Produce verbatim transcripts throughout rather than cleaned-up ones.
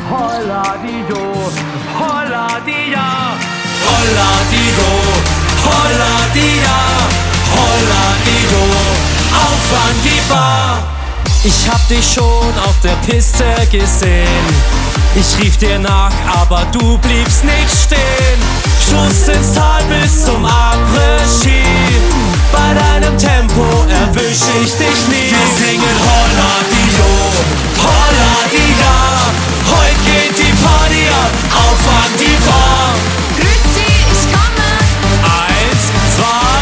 Holla die do, holla die ja. Holla die do, holla die ja. Holla die do, auf an die Bar. Ich hab dich schon auf der Piste gesehen. Ich rief dir nach, aber du bliebst nicht stehen. Schuss ins Tal bis zum Après-Ski. Bei deinem Tempo erwisch ich dich nie. Wir singen Holla die do, holla die ja. Heut geht die Party ab, auf an die Bar. Grüezi, ich komme. Eins, zwei,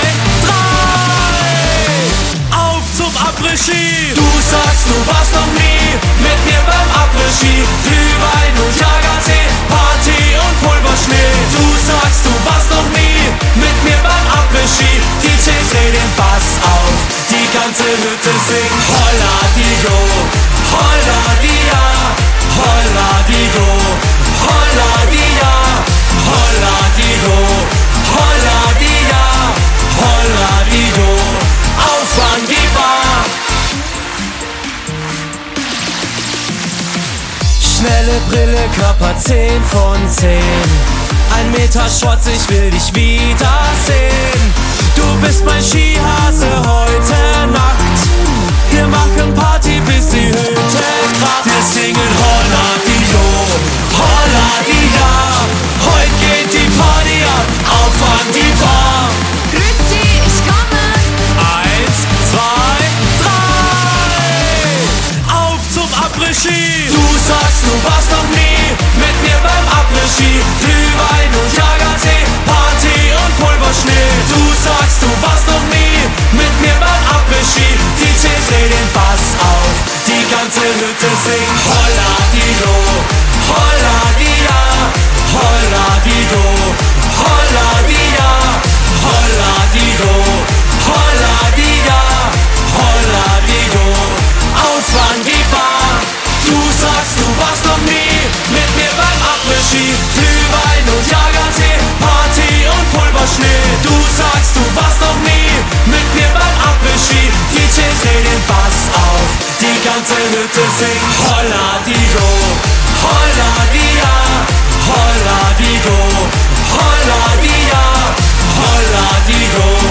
drei. Auf zum Après-Ski. Du sagst, du warst noch nie mit mir beim Après-Ski. Glühwein und Jagersee, Party und Pulverschnee. Du sagst, du warst noch nie mit mir beim Après-Ski. D J dreh den Bass auf, die ganze Hütte singt. Holla die do, holla die ja. Holla die do, holla die ja. Holla die do, holla die ja. Holla die do, auf an die Bar. Schnelle Brille, Körper zehn von zehn. Ein Meter Schwarz, ich will dich wiedersehen. Du bist mein Skihase heute Nacht. Wir machen Party, bis die Hütte kracht. Wir singen Holla die do, holla die ja. Heut geht die Party ab, auf an die Bar. Grüezi, ich komme. Eins, zwei, drei. Auf zum Après-Ski. Du sagst, du warst noch nie mit mir beim Après-Ski. Glühwein und Jagersee, Party und Pulverschnee. Du sagst, du warst noch nie mit mir beim Après-Ski. D J dreh den Bass auf, die ganze Hütte singt. Holla die do, holla die ja. Holla die do, holla die ja. Holla die do, holla die ja. Holla die do, auf an die Bar. Du sagst, du warst noch nie mit mir beim Après-Ski. Glühwein und Jagersee, Party und Pulverschnee. Du sagst, du warst noch nie mit mir beim Après-Ski. D J dreh den Bass auf, die ganze Hütte singt. Holla die do, holla die ja. Holla die do, holla die ja. Holla die do.